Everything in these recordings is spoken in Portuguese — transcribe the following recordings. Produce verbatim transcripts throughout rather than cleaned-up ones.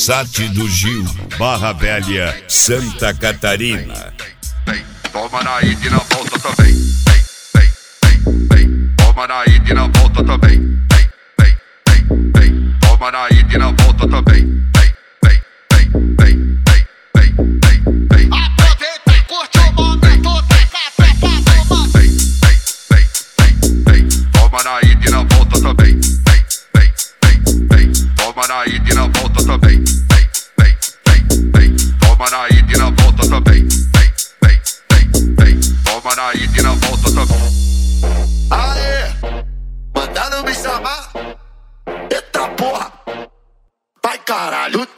Sati do Gil, Barra Velha, Santa Catarina. Vem, toma na ida e na volta também. Vem, vem, vem, vem, toma na ida e na volta também. Vem, vem, vem, vem, toma na ida e na volta também. Vem, vem, vem, vem, vem, vem, vem, vem. Aproveita e curte o momento, taca a fé pra tomar. Vem, vem, vem, vem, vem, toma na ida e na volta também. Vem, vem, vem, vem, toma na ida e na volta também. Vem, vem, vem, vem, toma na ida e na volta também. Vem, vem, vem, vem, toma na ida e na volta também. Aê, mandaram me chamar. Eita porra, vai caralho.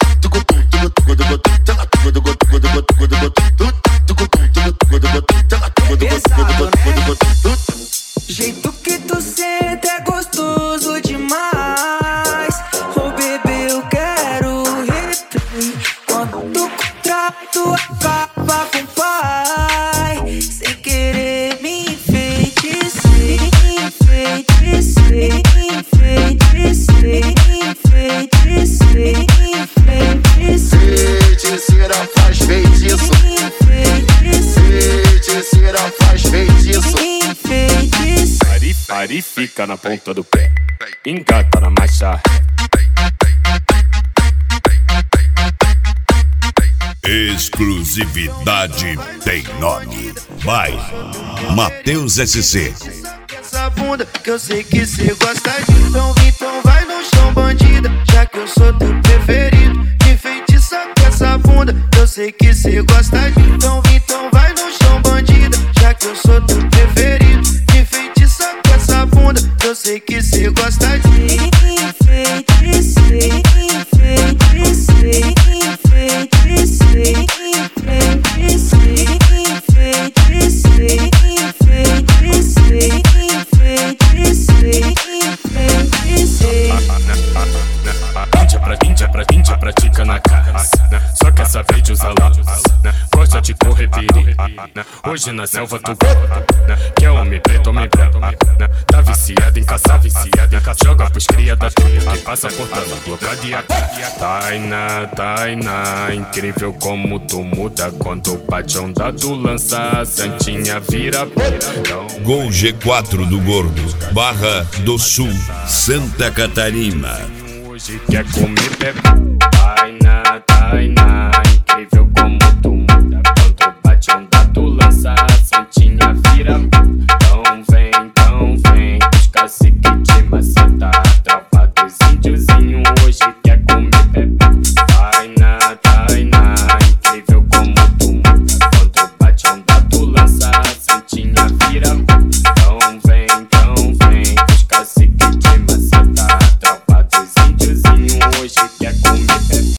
Jeito que tu senta é gostoso demais. Ô bebê, eu quero replay. Quando o contrato acaba com o pai, sem querer me enfeiticer, enfeiticer, enfeiticer, enfeiticer, enfeiticer. Feiticeira faz feitiço. Feiticeira faz feitiço. Pare, fica na ponta do pé, engata na marcha. Exclusividade tem nome. Vai, Matheus S C. Essa bunda que eu sei que cê gosta de. Então, então vai no chão, bandida, já que eu sou teu preferido. Me feitiça com essa bunda que eu sei que cê gosta de. Então, então vai no chão, bandida, já que eu sou teu preferido. Me feitiça com essa bunda que eu sei que cê gosta de. Enfeiticer, enfeiticer, enfeiticer, enfeiticer, enfeiticer, enfeiticer, enfeiticer, enfeiticer. Índia pra índia pra índia pratica na casa. Só quer saber de usar lá. Gosta de correr perigo. Hoje na selva tu quer homem preto, homem branco. Tá viciado em caçar, viciado em caçar. Joga pros cria da tua que passa portando bloqueado de aqui. Tainá, Tainá, incrível como tu muda. Quando bate onda tu lança, a santinha vira pedrão. Gol G quatro do Gordo, Barra do Sul, Santa Catarina. Hoje quer comer pé.